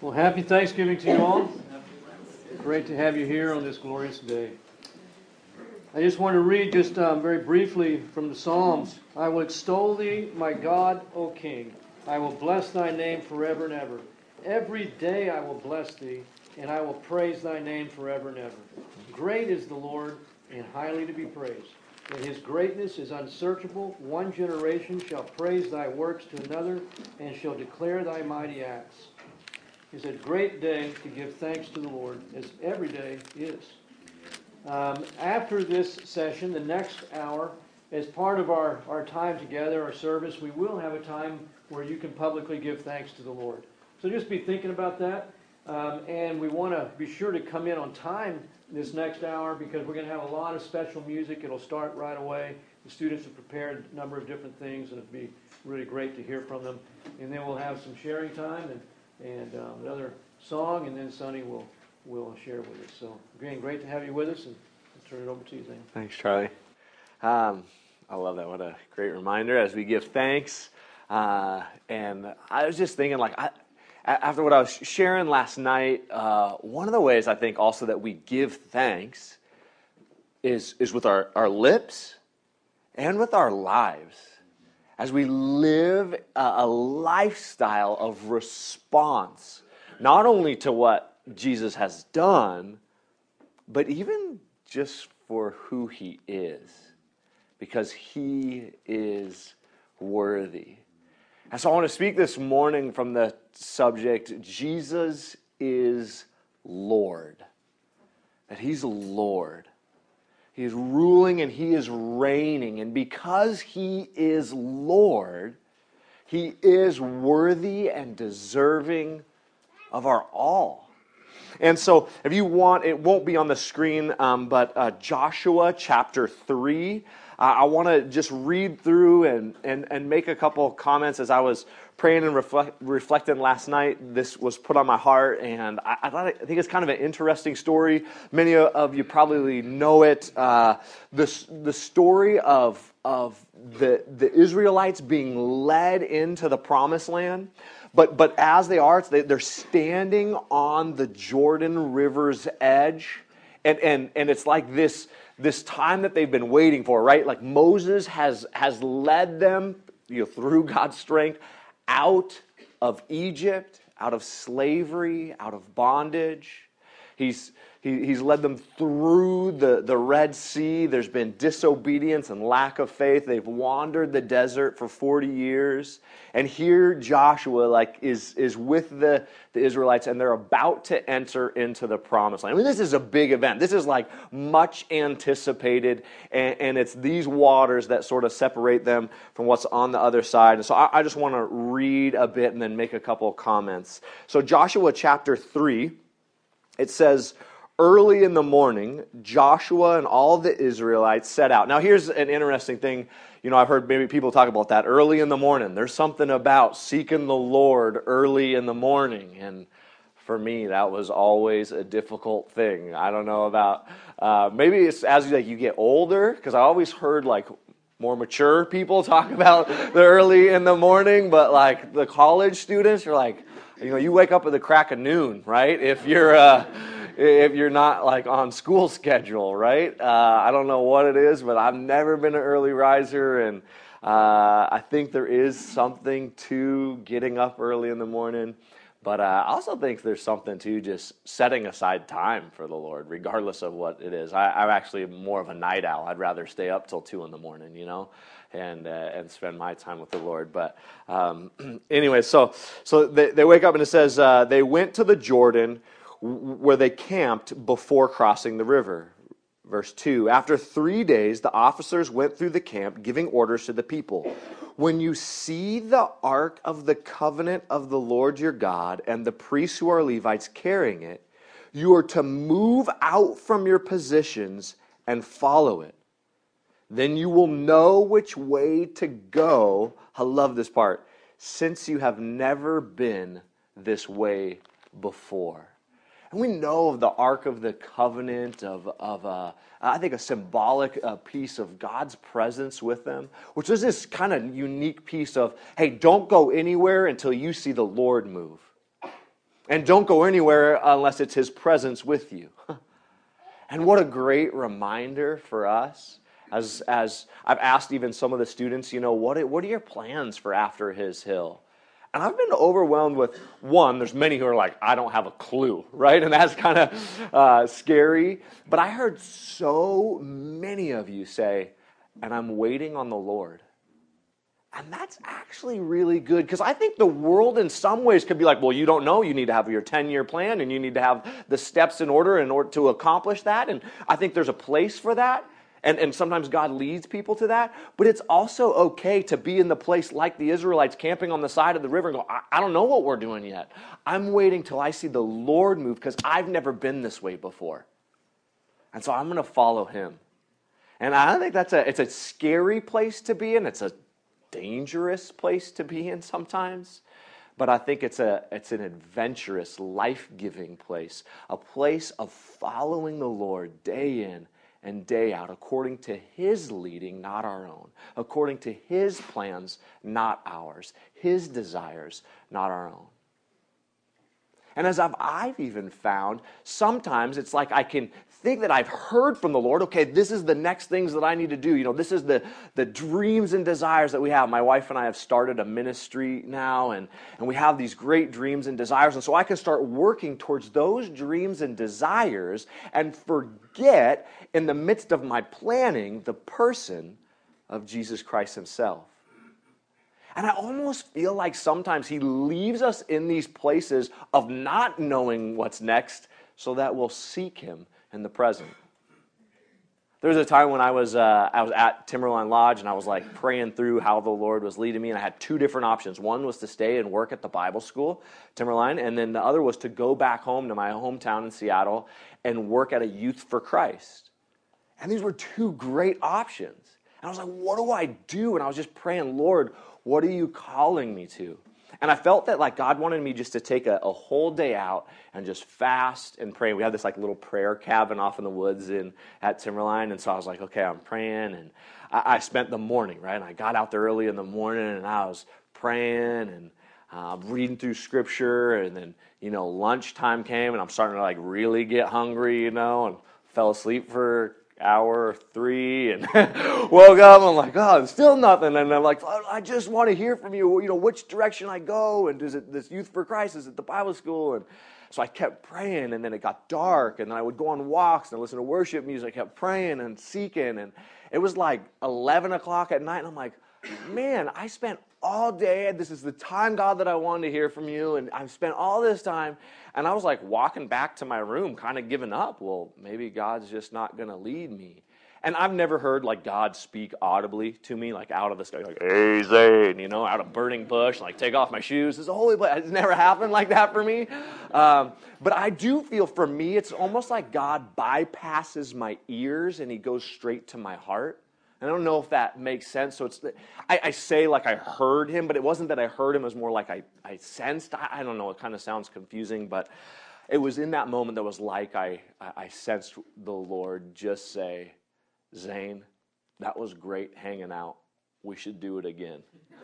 Well, happy Thanksgiving to you all. Great to have you here on this glorious day. I just want to read just very briefly from the Psalms. I will extol thee, my God, O King. I will bless thy name forever and ever. Every day I will bless thee, and I will praise thy name forever and ever. Great is the Lord, and highly to be praised. And his greatness is unsearchable. One generation shall praise thy works to another, and shall declare thy mighty acts. It's a great day to give thanks to the Lord, as every day is. After this session, the next hour, as part of our time together, our service, we will have a time where you can publicly give thanks to the Lord. So just be thinking about that. And we want to be sure to come in on time this next hour because we're going to have a lot of special music. It'll start right away. The students have prepared a number of different things, and it'll be really great to hear from them. And then we'll have some sharing time and another song, and then Sonny will share with us. So, again, great to have you with us, and I'll turn it over to you, Zane. Thanks, Charlie. I love that. What a great reminder as we give thanks. And I was just thinking, after what I was sharing last night, one of the ways I think also that we give thanks is with our lips and with our lives. As we live a lifestyle of response, not only to what Jesus has done, but even just for who he is, because he is worthy. And so I want to speak this morning from the subject, Jesus is Lord. That he's Lord. He is ruling and he is reigning. And because he is Lord, he is worthy and deserving of our all. And so if you want, it won't be on the screen, but Joshua chapter 3. I want to just read through and make a couple of comments as I was praying and reflecting last night. This was put on my heart, and I think it's kind of an interesting story. Many of you probably know it. The story of the Israelites being led into the promised land. But as they are, they're standing on the Jordan River's edge, and it's like this time that they've been waiting for, right? Like Moses has led them, through God's strength, out of Egypt, out of slavery, out of bondage. He's led them through the Red Sea. There's been disobedience and lack of faith. They've wandered the desert for 40 years. And here Joshua is with the Israelites, and they're about to enter into the promised land. I mean, this is a big event. This is much anticipated, and it's these waters that sort of separate them from what's on the other side. And so I just want to read a bit and then make a couple of comments. So Joshua chapter 3, it says, early in the morning, Joshua and all the Israelites set out. Now, here's an interesting thing. I've heard maybe people talk about that early in the morning. There's something about seeking the Lord early in the morning. And for me, that was always a difficult thing. I don't know about, maybe it's as you get older, because I always heard more mature people talk about the early in the morning, but the college students are you wake up at the crack of noon, right? If you're not on school schedule, right? I don't know what it is, but I've never been an early riser, and I think there is something to getting up early in the morning. But I also think there's something to just setting aside time for the Lord, regardless of what it is. I'm actually more of a night owl. I'd rather stay up till 2 a.m, and spend my time with the Lord. But anyway, so they wake up, and it says they went to the Jordan, where they camped before crossing the river. Verse 2, after 3 days, the officers went through the camp, giving orders to the people. When you see the ark of the covenant of the Lord your God and the priests who are Levites carrying it, you are to move out from your positions and follow it. Then you will know which way to go. I love this part. Since you have never been this way before. And we know of the Ark of the Covenant, I think a symbolic piece of God's presence with them, which is this kind of unique piece of, hey, don't go anywhere until you see the Lord move. And don't go anywhere unless it's his presence with you. And what a great reminder for us. As I've asked even some of the students, what are your plans for after his hill? And I've been overwhelmed with, one, there's many who are like, I don't have a clue, right? And that's kind of scary. But I heard so many of you say, and I'm waiting on the Lord. And that's actually really good, because I think the world in some ways could be like, well, you don't know, you need to have your 10-year plan, and you need to have the steps in order to accomplish that. And I think there's a place for that. And sometimes God leads people to that. But it's also okay to be in the place like the Israelites camping on the side of the river and go, I don't know what we're doing yet. I'm waiting till I see the Lord move, because I've never been this way before. And so I'm going to follow him. And I think it's a scary place to be in. It's a dangerous place to be in sometimes. But I think it's an adventurous, life-giving place. A place of following the Lord day in and day out, according to his leading, not our own. According to his plans, not ours. His desires, not our own. And as I've even found, sometimes it's like I can think that I've heard from the Lord, okay, this is the next things that I need to do. This is the dreams and desires that we have. My wife and I have started a ministry now, and we have these great dreams and desires. And so I can start working towards those dreams and desires and forget, in the midst of my planning, the person of Jesus Christ himself. And I almost feel like sometimes he leaves us in these places of not knowing what's next so that we'll seek him in the present. There was a time when I was at Timberline Lodge, and I was like praying through how the Lord was leading me, and I had two different options. One was to stay and work at the Bible school, Timberline, and then the other was to go back home to my hometown in Seattle and work at a Youth for Christ. And these were two great options. And I was like, what do I do? And I was just praying, Lord, what are you calling me to? And I felt that like God wanted me just to take a whole day out and just fast and pray. We had this like little prayer cabin off in the woods at Timberline. And so I was like, okay, I'm praying. And I spent the morning, right? And I got out there early in the morning, and I was praying and reading through scripture. And then, lunchtime came, and I'm starting to like really get hungry, and fell asleep for hour 3 and woke up. I'm like, oh, still nothing. And I'm like, I just want to hear from you. Which direction I go, and is it this Youth for Christ? Is it the Bible school? And so I kept praying, and then it got dark, and then I would go on walks and listen to worship music. I kept praying and seeking, and it was like 11 o'clock at night, and I'm like, man, I spent all day. This is the time, God, that I wanted to hear from you, and I've spent all this time. And I was like walking back to my room, kind of giving up. Well, maybe God's just not going to lead me. And I've never heard like God speak audibly to me, like out of the sky, like, hey, Zane, out of burning bush, like take off my shoes. It's a holy place. It's never happened like that for me. But I do feel, for me, it's almost like God bypasses my ears and he goes straight to my heart. I don't know if that makes sense. So I say like I heard him, but it wasn't that I heard him. It was more like I sensed. I don't know. It kind of sounds confusing, but it was in that moment that was like I sensed the Lord just say, Zane, that was great hanging out. We should do it again.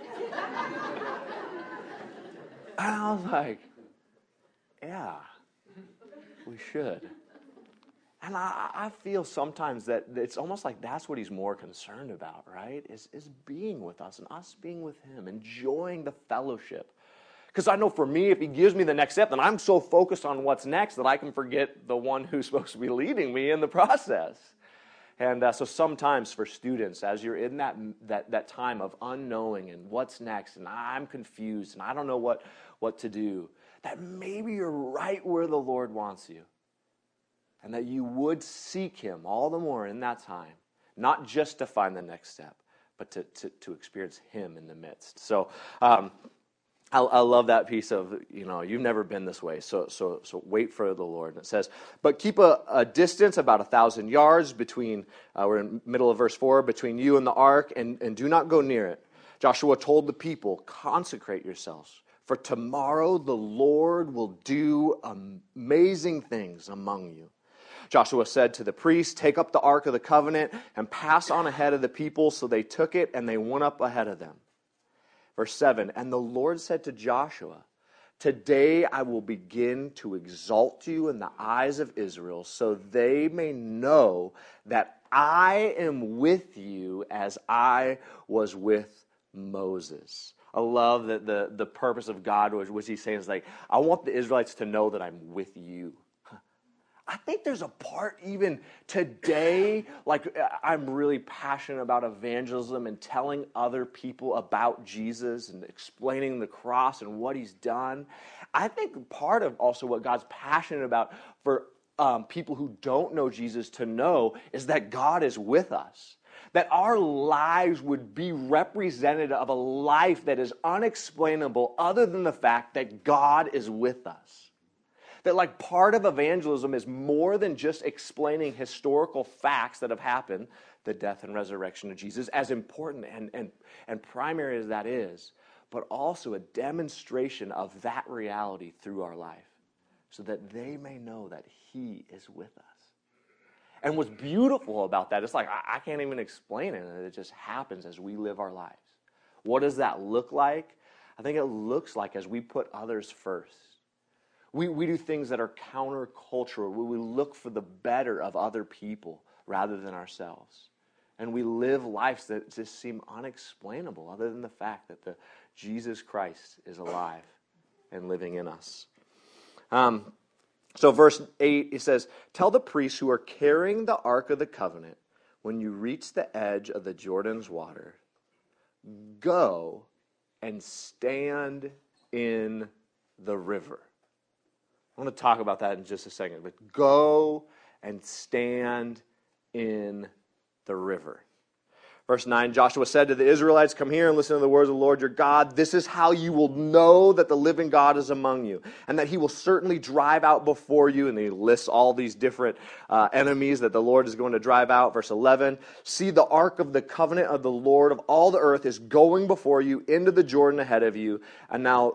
And I was like, yeah, we should. And I feel sometimes that it's almost like that's what he's more concerned about, right? Is being with us and us being with him, enjoying the fellowship. Because I know for me, if he gives me the next step, then I'm so focused on what's next that I can forget the one who's supposed to be leading me in the process. And so sometimes for students, as you're in that time of unknowing and what's next, and I'm confused and I don't know what to do, that maybe you're right where the Lord wants you. And that you would seek him all the more in that time, not just to find the next step, but to experience him in the midst. So I love that piece of, you've never been this way, so wait for the Lord. And it says, but keep a distance about 1,000 yards between, we're in the middle of verse 4, between you and the ark, and do not go near it. Joshua told the people, consecrate yourselves, for tomorrow the Lord will do amazing things among you. Joshua said to the priests, take up the Ark of the Covenant and pass on ahead of the people. So they took it and they went up ahead of them. Verse 7, and the Lord said to Joshua, Today I will begin to exalt you in the eyes of Israel, so they may know that I am with you as I was with Moses. I love that the purpose of God was he's saying is like, I want the Israelites to know that I'm with you. I think there's a part even today, like I'm really passionate about evangelism and telling other people about Jesus and explaining the cross and what he's done. I think part of also what God's passionate about for people who don't know Jesus to know is that God is with us. That our lives would be representative of a life that is unexplainable other than the fact that God is with us. That like part of evangelism is more than just explaining historical facts that have happened, the death and resurrection of Jesus, as important and primary as that is, but also a demonstration of that reality through our life so that they may know that he is with us. And what's beautiful about that, it's like I can't even explain it. It just happens as we live our lives. What does that look like? I think it looks like as we put others first. We do things that are countercultural. We look for the better of other people rather than ourselves. And we live lives that just seem unexplainable other than the fact that the Jesus Christ is alive and living in us. So verse 8, it says, tell the priests who are carrying the Ark of the Covenant, when you reach the edge of the Jordan's water, go and stand in the river. I want to talk about that in just a second, but go and stand in the river. Verse 9, Joshua said to the Israelites, come here and listen to the words of the Lord your God. This is how you will know that the living God is among you, and that he will certainly drive out before you. And he lists all these different enemies that the Lord is going to drive out. Verse 11, see the ark of the covenant of the Lord of all the earth is going before you into the Jordan ahead of you. And now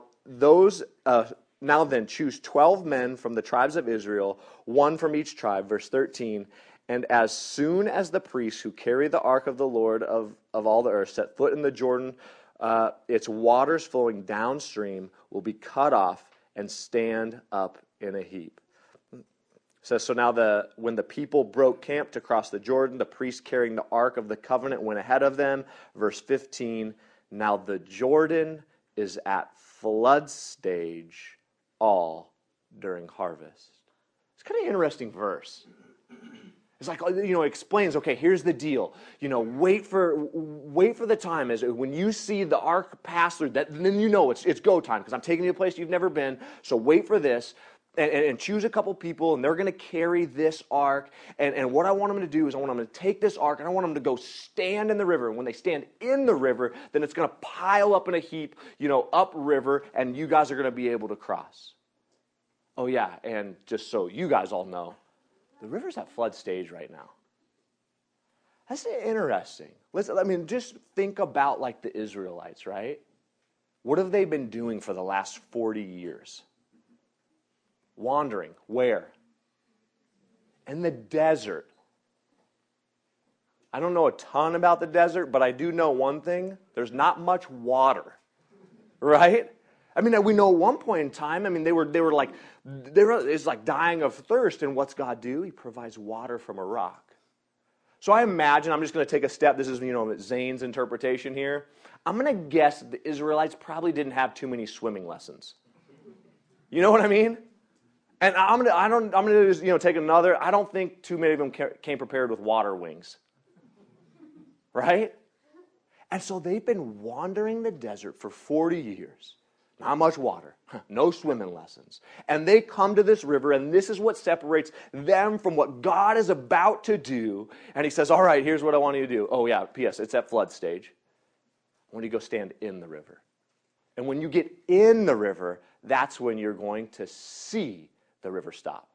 then choose 12 men from the tribes of Israel, one from each tribe. Verse 13, and as soon as the priests who carry the ark of the Lord of all the earth set foot in the Jordan, its waters flowing downstream will be cut off and stand up in a heap. It says, so now when the people broke camp to cross the Jordan, the priests carrying the ark of the covenant went ahead of them. Verse 15, now the Jordan is at flood stage all during harvest. It's kind of an interesting verse. It's like, it explains, okay, here's the deal. Wait for the time as when you see the ark pass through, then it's go time because I'm taking you to a place you've never been. So wait for this and choose a couple people and they're going to carry this ark. And what I want them to do is I want them to take this ark and I want them to go stand in the river. And when they stand in the river, then it's going to pile up in a heap, upriver, and you guys are going to be able to cross. Oh yeah, and just so you guys all know, the river's at flood stage right now. That's interesting. Just think about like the Israelites, right? What have they been doing for the last 40 years? Wandering. Where? In the desert. I don't know a ton about the desert, but I do know one thing. There's not much water, right? We know at one point in time, it's like dying of thirst, and what's God do? He provides water from a rock. So I imagine, I'm just going to take a step, this is, Zane's interpretation here. I'm going to guess that the Israelites probably didn't have too many swimming lessons. You know what I mean? And I'm going to just, take another, I don't think too many of them came prepared with water wings. Right? And so they've been wandering the desert for 40 years. Not much water, no swimming lessons. And they come to this river, and this is what separates them from what God is about to do. And he says, all right, here's what I want you to do. Oh yeah, P.S., it's at flood stage. I want you to go stand in the river. And when you get in the river, that's when you're going to see the river stop.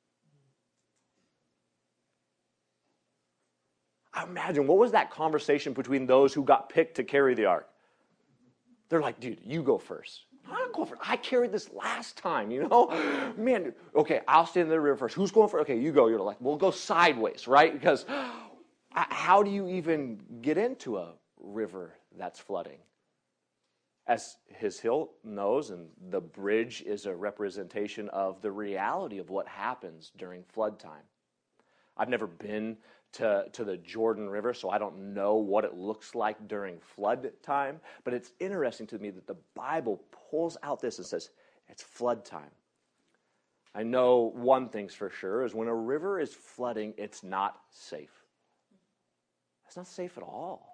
I imagine, what was that conversation between those who got picked to carry the ark? They're like, dude, you go first. I'm not going first. I carried this last time, Man, okay, I'll stand in the river first. Who's going first? Okay, you go. You're like, we'll go sideways, right? Because how do you even get into a river that's flooding? As his hill knows, and the bridge is a representation of the reality of what happens during flood time. I've never been to the Jordan River, so I don't know what it looks like during flood time, but it's interesting to me that the Bible pulls out this and says, it's flood time. I know one thing's for sure, is when a river is flooding, it's not safe. It's not safe at all.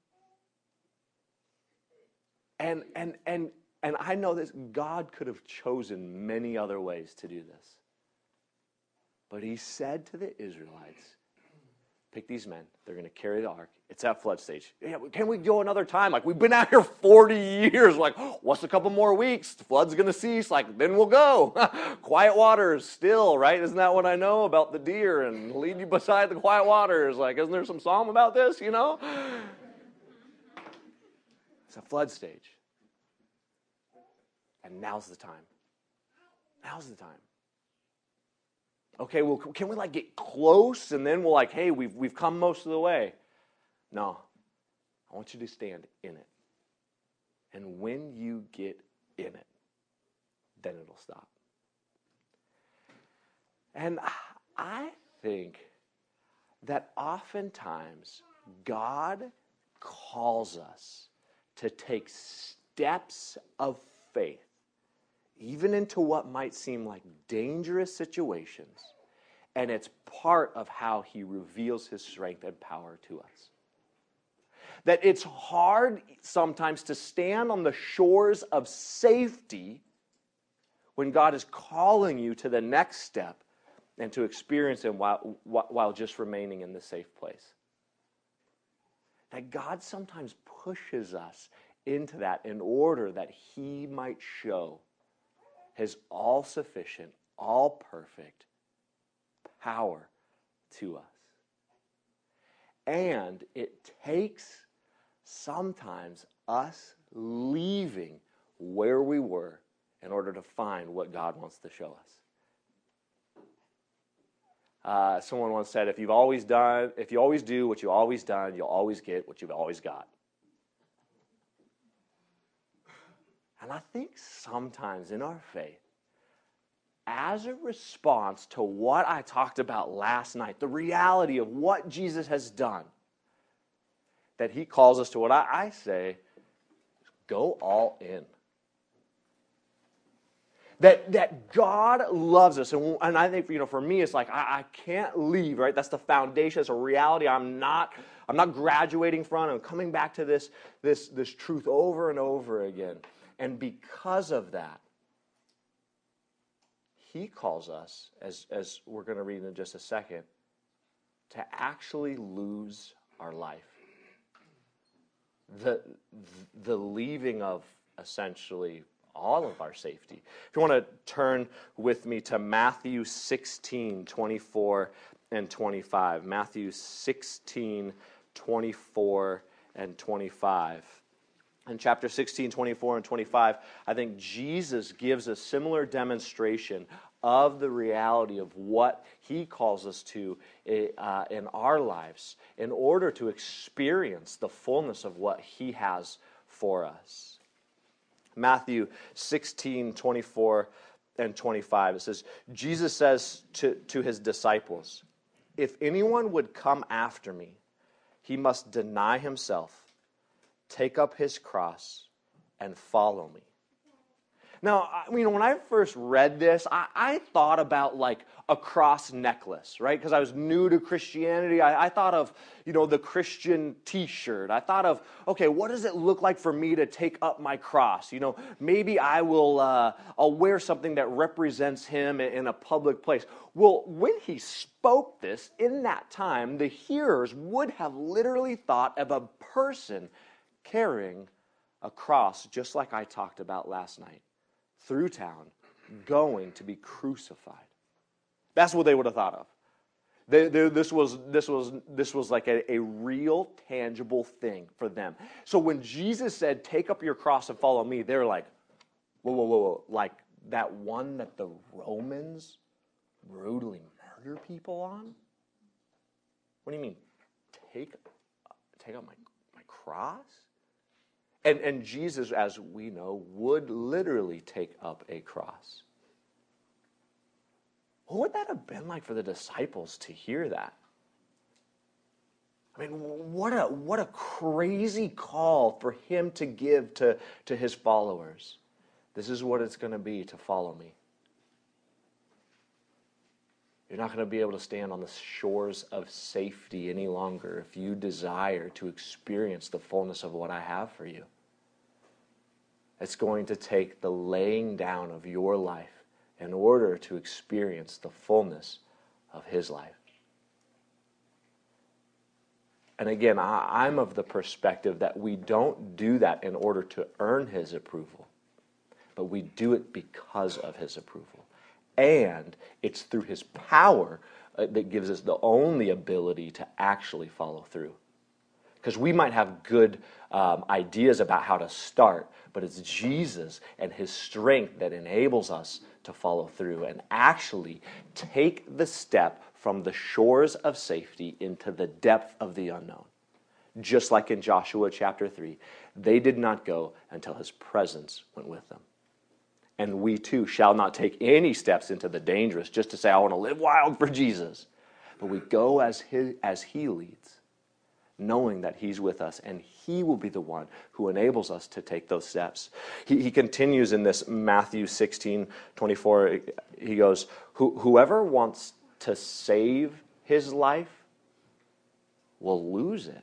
And I know this, God could have chosen many other ways to do this. But he said to the Israelites, pick these men. They're going to carry the ark. It's at flood stage. Yeah, can we go another time? Like, we've been out here 40 years. Like, what's a couple more weeks? The flood's going to cease. Like, then we'll go. Quiet waters still, right? Isn't that what I know about the deer and lead you beside the quiet waters? Like, isn't there some psalm about this, you know? It's a flood stage. And now's the time. Now's the time. Okay, well, can we like get close and then we'll like, hey, we've come most of the way? No. I want you to stand in it. And when you get in it, then it'll stop. And I think that oftentimes God calls us to take steps of faith, even into what might seem like dangerous situations, and it's part of how he reveals his strength and power to us. That it's hard sometimes to stand on the shores of safety when God is calling you to the next step and to experience him while just remaining in the safe place. That God sometimes pushes us into that in order that he might show his all-sufficient, all-perfect power to us. And it takes sometimes us leaving where we were in order to find what God wants to show us. Someone once said, if you always do what you've always done, you'll always get what you've always got. And I think sometimes in our faith, as a response to what I talked about last night, the reality of what Jesus has done, that he calls us to what I say, go all in. That God loves us. And I think, for me, it's like, I can't leave, right? That's the foundation. It's a reality I'm not graduating from. I'm coming back to this truth over and over again. And because of that, he calls us, as we're going to read in just a second, to actually lose our life. The leaving of, essentially, all of our safety. If you want to turn with me to Matthew 16, 24 and 25. Matthew 16, 24 and 25. In chapter 16, 24 and 25, I think Jesus gives a similar demonstration of the reality of what he calls us to in our lives in order to experience the fullness of what he has for us. Matthew 16, 24 and 25, it says, Jesus says to his disciples, if anyone would come after me, he must deny himself, take up his cross, and follow me. Now, when I first read this, I thought about like a cross necklace, right? Because I was new to Christianity. I thought of, the Christian t-shirt. I thought of, okay, what does it look like for me to take up my cross? Maybe I'll wear something that represents him in a public place. Well, when he spoke this, in that time, the hearers would have literally thought of a person carrying a cross, just like I talked about last night, through town, going to be crucified. That's what they would have thought of. This was like a real, tangible thing for them. So when Jesus said, take up your cross and follow me, they're like, whoa. Like that one that the Romans brutally murder people on? What do you mean? Take up my cross? And Jesus, as we know, would literally take up a cross. What would that have been like for the disciples to hear that? I mean, what a crazy call for him to give to his followers. This is what it's going to be to follow me. You're not going to be able to stand on the shores of safety any longer if you desire to experience the fullness of what I have for you. It's going to take the laying down of your life in order to experience the fullness of his life. And again, I'm of the perspective that we don't do that in order to earn his approval, but we do it because of his approval. And it's through his power that gives us the only ability to actually follow through. Because we might have good ideas about how to start, but it's Jesus and his strength that enables us to follow through and actually take the step from the shores of safety into the depth of the unknown. Just like in Joshua chapter 3, they did not go until his presence went with them. And we too shall not take any steps into the dangerous just to say, I want to live wild for Jesus. But we go as he leads, knowing that he's with us and he will be the one who enables us to take those steps. He continues in this Matthew 16:24. He goes, whoever wants to save his life will lose it.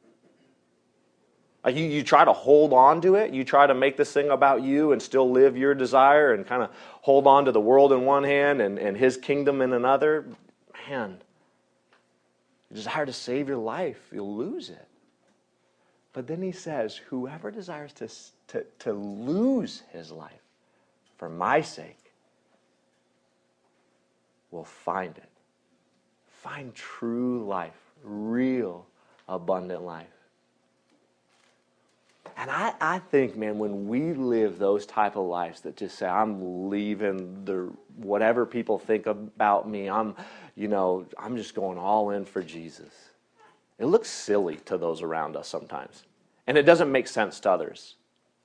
Like you try to hold on to it. You try to make this thing about you and still live your desire and kind of hold on to the world in one hand and his kingdom in another. Man, you desire to save your life, you'll lose it. But then he says, whoever desires to lose his life for my sake will find it. Find true life, real abundant life. And I think, man, when we live those type of lives that just say, I'm leaving the whatever people think about me, I'm just going all in for Jesus. It looks silly to those around us sometimes. And it doesn't make sense to others.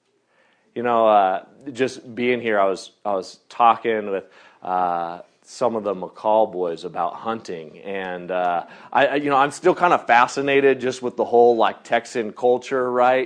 Just being here, I was talking with some of the McCall boys about hunting, and I'm still kind of fascinated just with the whole like Texan culture, right?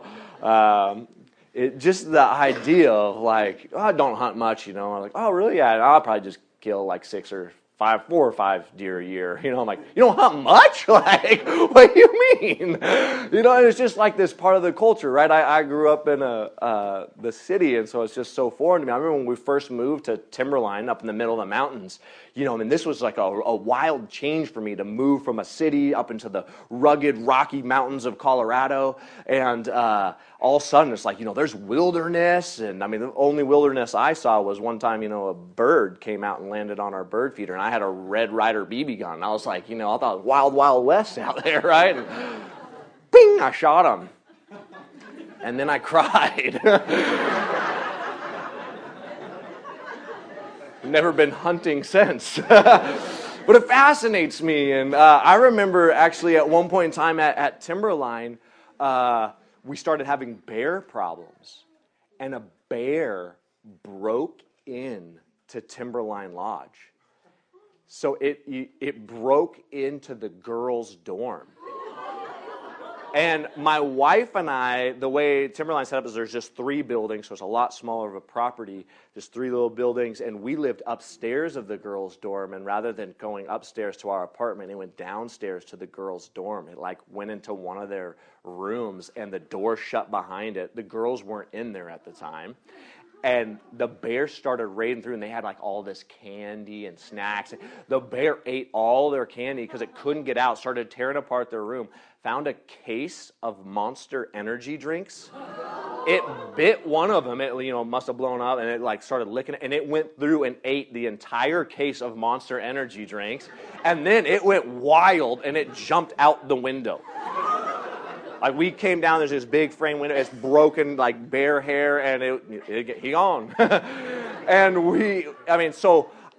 Just the idea of like, I don't hunt much, I'm like, oh really? Yeah, I'll probably just kill like 4 or 5 deer a year. I'm like, you don't hunt much? Like, what do you mean? And it's just like this part of the culture, right? I grew up in the city, and so it's just so foreign to me. I remember when we first moved to Timberline up in the middle of the mountains, this was like a wild change for me to move from a city up into the rugged, rocky mountains of Colorado, and all of a sudden it's like, there's wilderness, and I mean, the only wilderness I saw was one time, a bird came out and landed on our bird feeder, and I had a Red Ryder BB gun, and I was like, I thought it was Wild Wild West out there, right? And bing, I shot him. And then I cried. Never been hunting since. But it fascinates me, and I remember actually at one point in time at Timberline, we started having bear problems, and a bear broke in to Timberline Lodge. So it broke into the girls' dorm. And my wife and I, the way Timberline set up is there's just 3 buildings, so it's a lot smaller of a property, just 3 little buildings, and we lived upstairs of the girls' dorm, and rather than going upstairs to our apartment, it went downstairs to the girls' dorm. It like went into one of their rooms, and the door shut behind it. The girls weren't in there at the time. And the bear started raiding through, and they had like all this candy and snacks. The bear ate all their candy because it couldn't get out, started tearing apart their room, found a case of Monster energy drinks. It bit one of them. It must have blown up, and it like started licking it, and it went through and ate the entire case of Monster energy drinks. And then it went wild, and it jumped out the window. Like we came down, there's this big frame window, it's broken like bear hair, and he gone. And so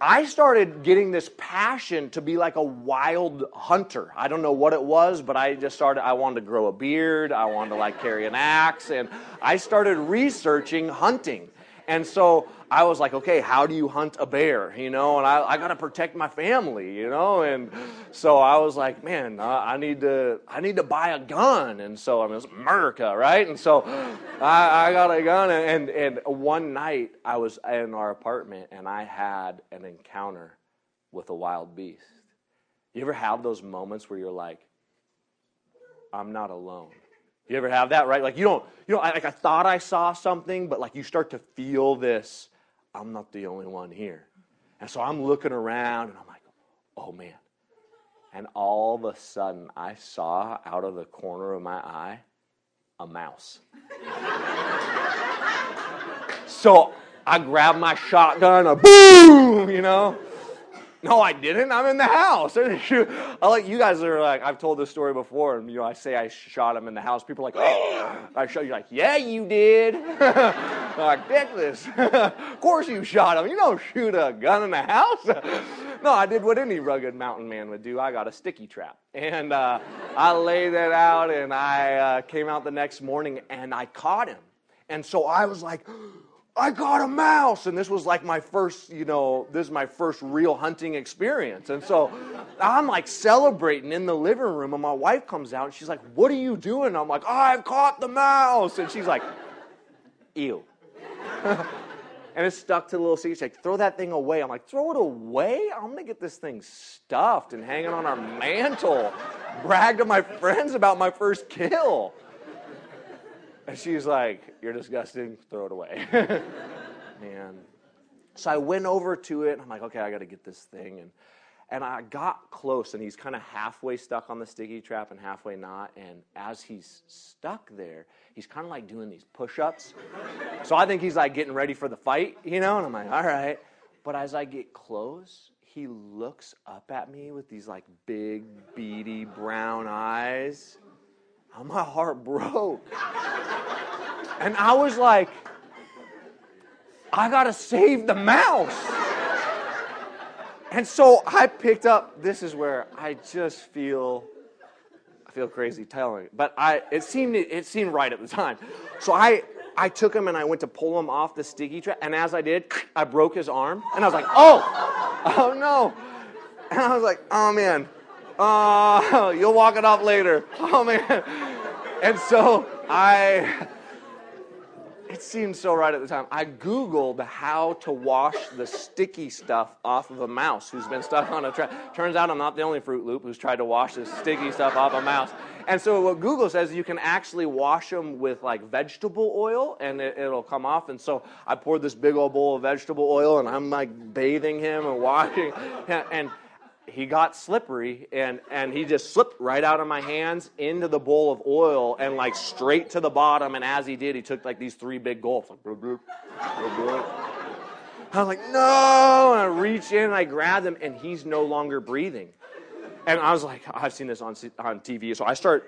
I started getting this passion to be like a wild hunter. I don't know what it was, but I wanted to grow a beard. I wanted to like carry an axe. And I started researching hunting. And so I was like, okay, how do you hunt a bear? And I got to protect my family, And so I was like, man, I need to buy a gun. And so, it's America, right? And so I got a gun. And one night I was in our apartment and I had an encounter with a wild beast. You ever have those moments where you're like, I'm not alone? You ever have that, right? Like like I thought I saw something, but like you start to feel this, I'm not the only one here. And so I'm looking around and I'm like, oh man. And all of a sudden I saw out of the corner of my eye a mouse. So I grabbed my shotgun, boom, No, I didn't. I'm in the house. You guys are like, I've told this story before, and I say I shot him in the house. People are like, oh, I shot you. Like, yeah, you did. I'm like, take this. Of course you shot him. You don't shoot a gun in the house. No, I did what any rugged mountain man would do. I got a sticky trap, and I laid it out, and I came out the next morning, and I caught him. And so I was like, I got a mouse. And this was like my first, this is my first real hunting experience. And so I'm like celebrating in the living room and my wife comes out and she's like, what are you doing? And I'm like, I've caught the mouse. And she's like, ew. And it's stuck to the little seat. She's like, throw that thing away. I'm like, throw it away? I'm going to get this thing stuffed and hanging on our mantle. Brag to my friends about my first kill. And she's like, you're disgusting, throw it away. Man. So I went over to it, and I'm like, okay, I got to get this thing. And I got close, and he's kind of halfway stuck on the sticky trap and halfway not. And as he's stuck there, he's kind of like doing these push-ups. So I think he's like getting ready for the fight, And I'm like, all right. But as I get close, he looks up at me with these like big, beady brown eyes. And my heart broke. And I was like, I gotta save the mouse. And so I picked up, this is where I just feel crazy telling it, but it seemed right at the time. So I took him and I went to pull him off the sticky trap, and as I did, I broke his arm, and I was like, oh no. And I was like, oh man, you'll walk it off later. Oh man. And so it seemed so right at the time. I Googled how to wash the sticky stuff off of a mouse who's been stuck on a trap. Turns out I'm not the only Fruit Loop who's tried to wash this sticky stuff off a mouse. And so what Google says, you can actually wash them with like vegetable oil and it'll come off. And so I poured this big old bowl of vegetable oil and I'm like bathing him and washing. And he got slippery, and he just slipped right out of my hands into the bowl of oil and like straight to the bottom. And as he did, he took like these 3 big gulps. Like, bloop, bloop, bloop, bloop. I was like, no! And I reached in and I grabbed him, and he's no longer breathing. And I was like, I've seen this on TV, so I start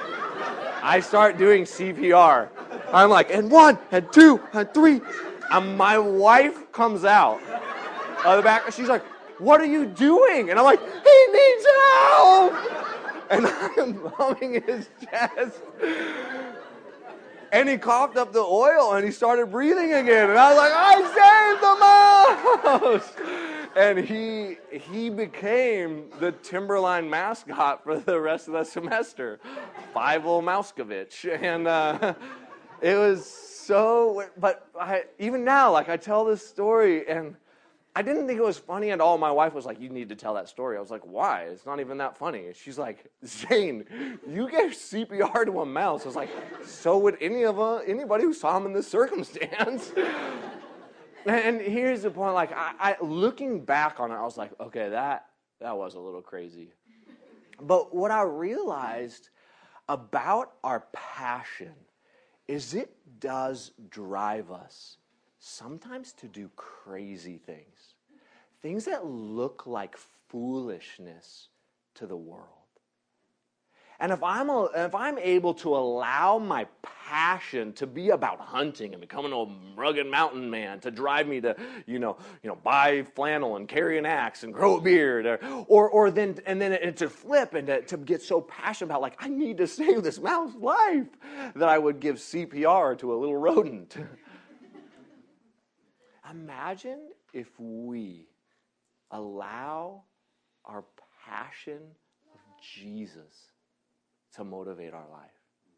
doing CPR. I'm like, and 1, and 2, and 3, and my wife comes out of the back, and she's like, what are you doing? And I'm like, he needs help! And I'm thumbing his chest. And he coughed up the oil and he started breathing again. And I was like, I saved the mouse! And he became the Timberline mascot for the rest of the semester. Fievel Mouskovich. And it was so, but even now, like I tell this story and I didn't think it was funny at all. My wife was like, you need to tell that story. I was like, why? It's not even that funny. She's like, Zane, you gave CPR to a mouse. I was like, so would anybody who saw him in this circumstance. And here's the point. Like, I looking back on it, I was like, okay, that was a little crazy. But what I realized about our passion is it does drive us sometimes to do crazy things that look like foolishness to the world. And if I'm able to allow my passion to be about hunting and becoming a rugged mountain man, to drive me to, buy flannel and carry an axe and grow a beard, or then it to flip and to get so passionate about, like, I need to save this mountain's life, that I would give CPR to a little rodent. Imagine if we allow our passion of Jesus to motivate our life.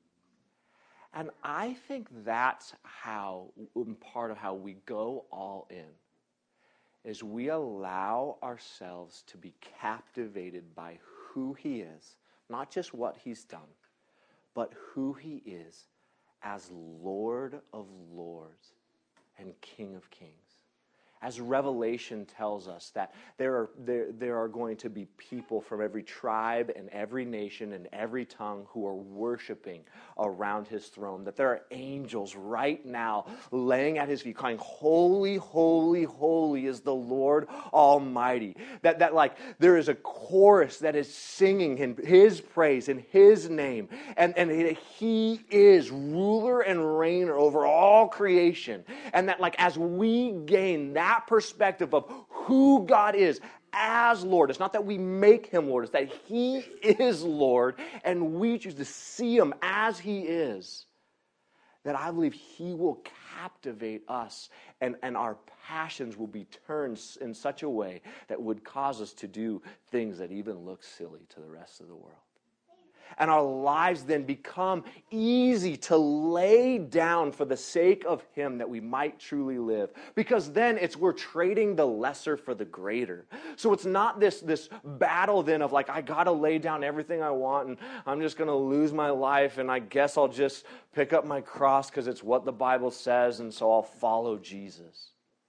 And I think that's part of how we go all in, is we allow ourselves to be captivated by who he is, not just what he's done, but who he is as Lord of Lords and King of Kings. As Revelation tells us that there are going to be people from every tribe and every nation and every tongue who are worshiping around his throne, that there are angels right now laying at his feet crying, "Holy, holy, holy is the Lord Almighty." That like there is a chorus that is singing in his praise in his name, and he is ruler and reigner over all creation. And that, like, as we gain that perspective of who God is as Lord, it's not that we make him Lord, it's that he is Lord and we choose to see him as he is, that I believe he will captivate us, and our passions will be turned in such a way that would cause us to do things that even look silly to the rest of the world. And our lives then become easy to lay down for the sake of him, that we might truly live. Because then we're trading the lesser for the greater. So it's not this battle then of, like, I got to lay down everything I want and I'm just going to lose my life and I guess I'll just pick up my cross because it's what the Bible says and so I'll follow Jesus.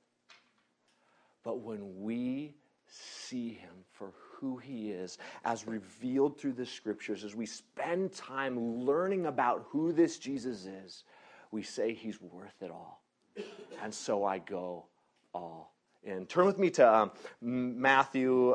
But when we see him for who he is, as revealed through the scriptures, as we spend time learning about who this Jesus is, we say he's worth it all. And so I go all in. Turn with me to Matthew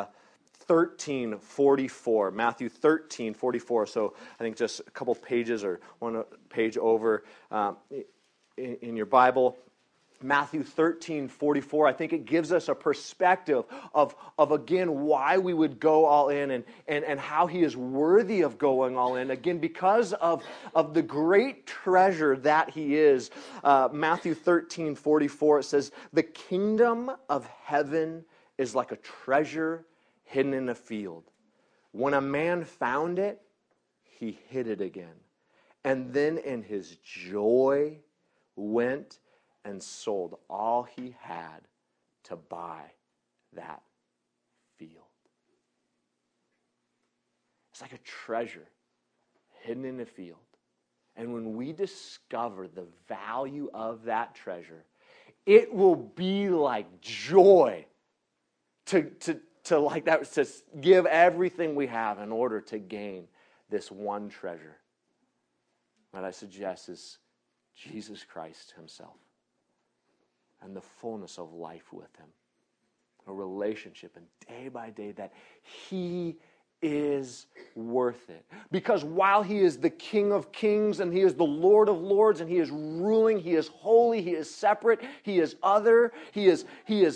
13:44. Matthew 13:44. So I think just a couple pages or one page over in your Bible. Matthew 13:44, I think it gives us a perspective of again, why we would go all in and how he is worthy of going all in. Again, because of the great treasure that he is. Matthew 13:44, it says, "The kingdom of heaven is like a treasure hidden in a field. When a man found it, he hid it again. And then in his joy went and sold all he had to buy that field." It's like a treasure hidden in a field. And when we discover the value of that treasure, it will be like joy to like that, to give everything we have in order to gain this one treasure that I suggest is Jesus Christ himself. And the fullness of life with him. A relationship, and day by day that he is worth it. Because while he is the King of Kings and he is the Lord of Lords and he is ruling, he is holy, he is separate, he is other, he is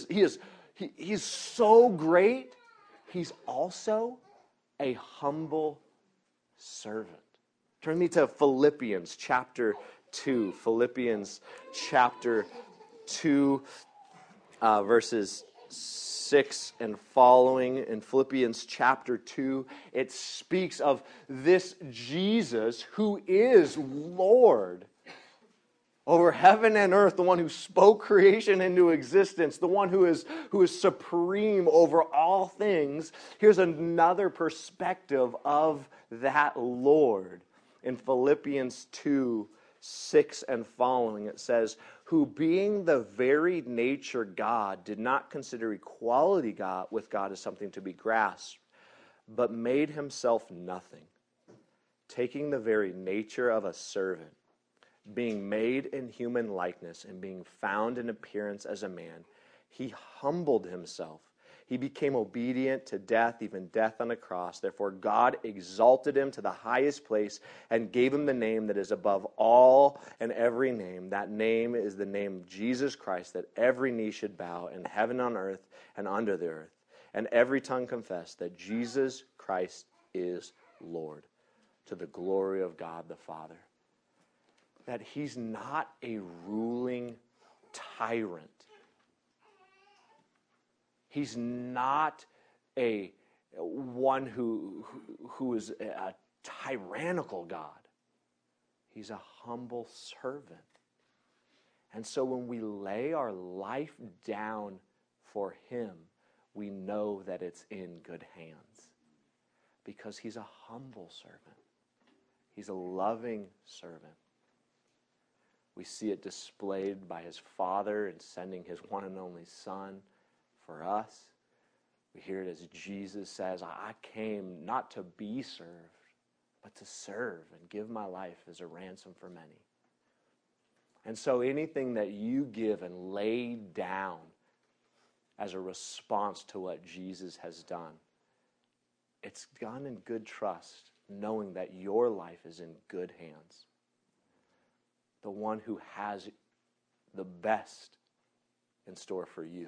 so great, he's also a humble servant. Turn me to Philippians chapter 2. Philippians chapter 2, verses 6 and following. In Philippians chapter 2, it speaks of this Jesus who is Lord over heaven and earth, the one who spoke creation into existence, the one who is supreme over all things. Here's another perspective of that Lord. In Philippians 2, 6 and following, it says, "Who being the very nature God, did not consider equality with God as something to be grasped, but made himself nothing, taking the very nature of a servant, being made in human likeness, and being found in appearance as a man, he humbled himself. He became obedient to death, even death on a cross. Therefore, God exalted him to the highest place and gave him the name that is above all and every name. That name is the name of Jesus Christ, that every knee should bow in heaven, on earth, and under the earth, and every tongue confess that Jesus Christ is Lord, to the glory of God the Father. That he's not a ruling tyrant. He's not a one who is a tyrannical God. He's a humble servant. And so when we lay our life down for him, we know that it's in good hands. Because he's a humble servant. He's a loving servant. We see it displayed by his Father in sending his one and only Son for us. We hear it as Jesus says, I came not to be served, but to serve and give my life as a ransom for many. And so anything that you give and lay down as a response to what Jesus has done, it's done in good trust, knowing that your life is in good hands. The one who has the best in store for you.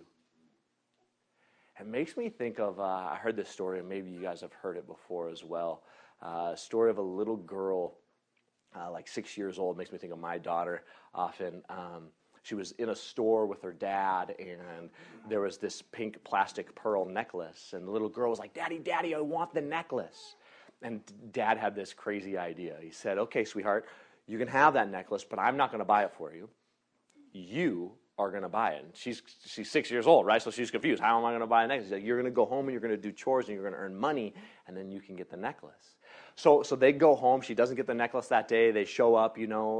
It makes me think of, I heard this story, and maybe you guys have heard it before as well. A story of a little girl, like 6 years old, makes me think of my daughter often. She was in a store with her dad, and there was this pink plastic pearl necklace. And the little girl was like, Daddy, Daddy, I want the necklace. And Dad had this crazy idea. He said, okay, sweetheart, you can have that necklace, but I'm not going to buy it for you. You are going to buy it. And she's 6 years old, right? So she's confused. How am I going to buy a necklace? He's like, you're going to go home and you're going to do chores and you're going to earn money, and then you can get the necklace. So they go home. She doesn't get the necklace that day. They show up,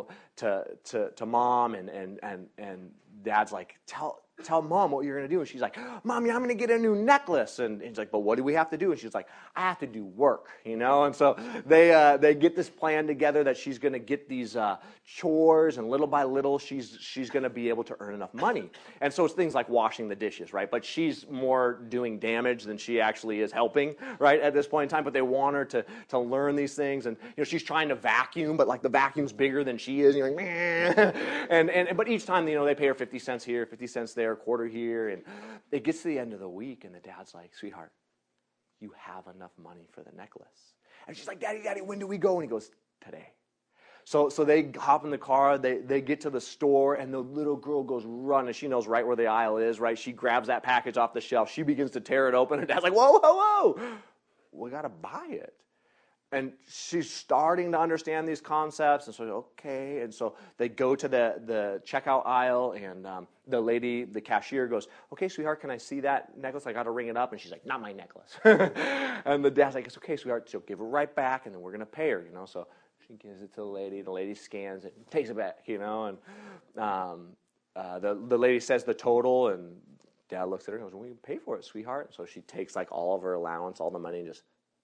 to mom, and Dad's like, tell mom what you're going to do. And she's like, Mommy, I'm going to get a new necklace. And he's like, but what do we have to do? And she's like, I have to do work, And so they get this plan together that she's going to get these chores, and little by little she's going to be able to earn enough money. And so it's things like washing the dishes, right? But she's more doing damage than she actually is helping, right, at this point in time. But they want her to learn these things. And she's trying to vacuum, but like the vacuum's bigger than she is. And you're like, meh. But each time, they pay her 50 cents here, 50 cents there, a quarter here, and it gets to the end of the week, and the dad's like, sweetheart, you have enough money for the necklace. And she's like, Daddy, when do we go? And he goes, today. So they hop in the car, they get to the store, and the little girl goes running. She knows right where the aisle is, right? She grabs that package off the shelf. She begins to tear it open, and Dad's like, whoa, we got to buy it. And she's starting to understand these concepts, and so, okay. And so they go to the checkout aisle, and the cashier goes, okay, sweetheart, can I see that necklace? I got to ring it up. And she's like, not my necklace. And the dad's like, it's okay, sweetheart. She'll give it right back, and then we're going to pay her, So she gives it to the lady. The lady scans it, takes it back, And the lady says the total, and Dad looks at her and goes, well, we pay for it, sweetheart. So she takes like all of her allowance, all the money, and just...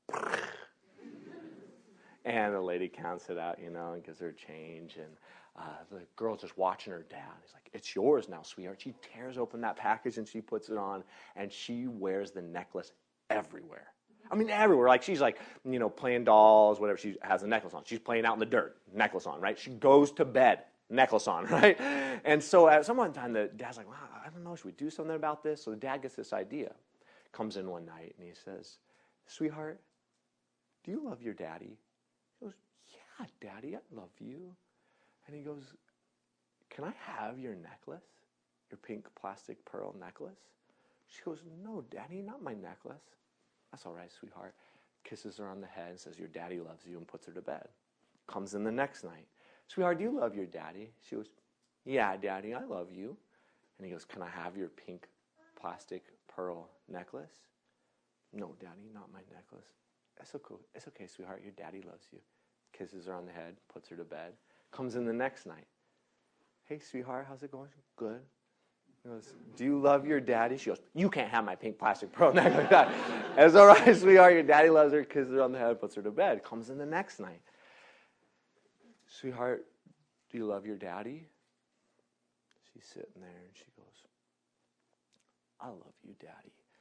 And the lady counts it out, and gives her change. And the girl's just watching her dad. He's like, it's yours now, sweetheart. She tears open that package and she puts it on, and she wears the necklace everywhere. I mean, everywhere. Like, she's like, playing dolls, whatever. She has a necklace on. She's playing out in the dirt, necklace on, right? She goes to bed, necklace on, right? And so at some point in time, the dad's like, wow, I don't know, should we do something about this? So the dad gets this idea. Comes in one night, and he says, sweetheart, do you love your daddy? He goes, yeah, Daddy, I love you. And he goes, can I have your necklace? Your pink plastic pearl necklace? She goes, no, Daddy, not my necklace. That's all right, sweetheart. Kisses her on the head and says, your daddy loves you, and puts her to bed. Comes in the next night. Sweetheart, do you love your daddy? She goes, yeah, Daddy, I love you. And he goes, can I have your pink plastic pearl necklace? No, Daddy, not my necklace. It's okay, sweetheart. Your daddy loves you. Kisses her on the head, puts her to bed. Comes in the next night. Hey, sweetheart, how's it going? Good. He goes, do you love your daddy? She goes, you can't have my pink plastic pearl necklace. It's all right, sweetheart. Your daddy loves her. Kisses her on the head, puts her to bed. Comes in the next night. Sweetheart, do you love your daddy? She's sitting there, and she goes, I love you, Daddy.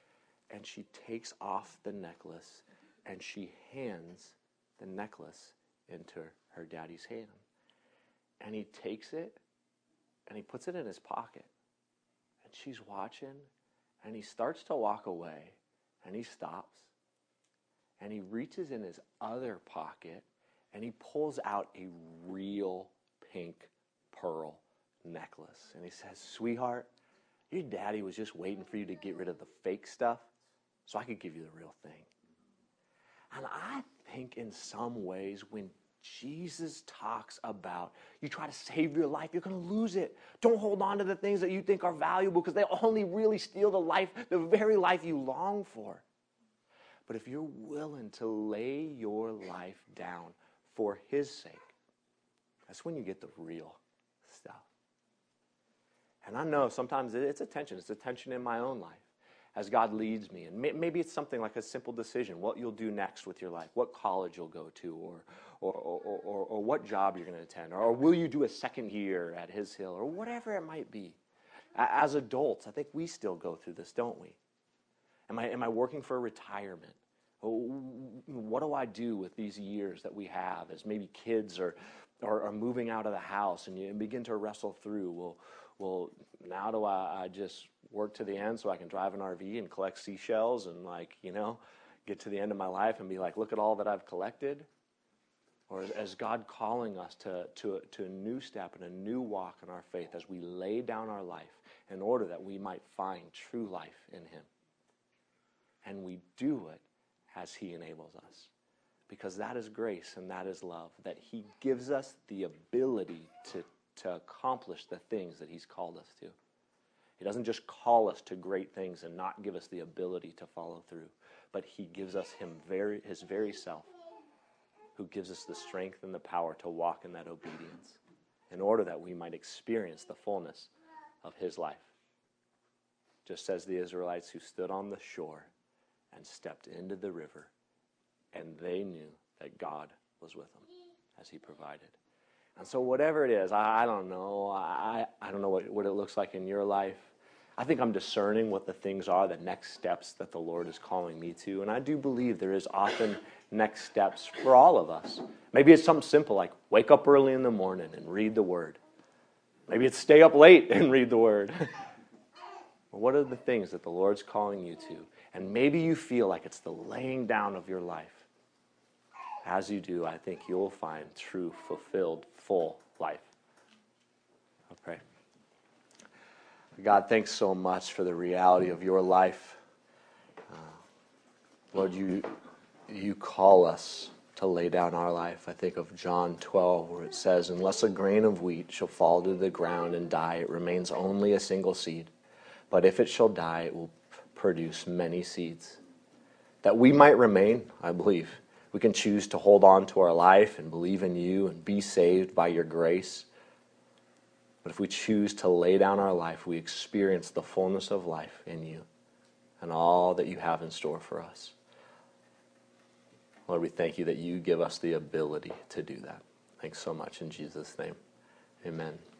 and she takes off the necklace and she hands the necklace into her daddy's hand. And he takes it and he puts it in his pocket. And she's watching, and he starts to walk away, and he stops. And he reaches in his other pocket, and he pulls out a real pink pearl necklace. And he says, "Sweetheart, your daddy was just waiting for you to get rid of the fake stuff so I could give you the real thing." And I think in some ways when Jesus talks about you try to save your life, you're going to lose it. Don't hold on to the things that you think are valuable because they only really steal the very life you long for. But if you're willing to lay your life down for his sake, that's when you get the real stuff. And I know sometimes it's a tension. It's a tension in my own life as God leads me. And maybe it's something like a simple decision, what you'll do next with your life, what college you'll go to, or what job you're going to attend, or will you do a second year at His Hill, or whatever it might be. As adults, I think we still go through this, don't we? Am I working for well, what do I do with these years that we have as maybe kids are moving out of the house, and you begin to wrestle through, well, now do I just work to the end so I can drive an RV and collect seashells and get to the end of my life and be like, look at all that I've collected? Or is God calling us to a new step and a new walk in our faith as we lay down our life in order that we might find true life in Him? And we do it as He enables us. Because that is grace and that is love, that He gives us the ability to accomplish the things that He's called us to. He doesn't just call us to great things and not give us the ability to follow through, but He gives us His very self, who gives us the strength and the power to walk in that obedience in order that we might experience the fullness of His life. Just as the Israelites who stood on the shore and stepped into the river, and they knew that God was with them as He provided. And so whatever it is, I don't know. I don't know what it looks like in your life. I think I'm discerning what the things are, the next steps that the Lord is calling me to. And I do believe there is often next steps for all of us. Maybe it's something simple like wake up early in the morning and read the Word. Maybe it's stay up late and read the Word. What are the things that the Lord's calling you to? And maybe you feel like it's the laying down of your life. As you do, I think you'll find true, fulfilled, full life. I'll pray. God, thanks so much for the reality of your life. Lord, you call us to lay down our life. I think of John 12, where it says, unless a grain of wheat shall fall to the ground and die, it remains only a single seed. But if it shall die, it will produce many seeds. That we might remain, I believe. We can choose to hold on to our life and believe in you and be saved by your grace. But if we choose to lay down our life, we experience the fullness of life in you and all that you have in store for us. Lord, we thank you that you give us the ability to do that. Thanks so much in Jesus' name. Amen.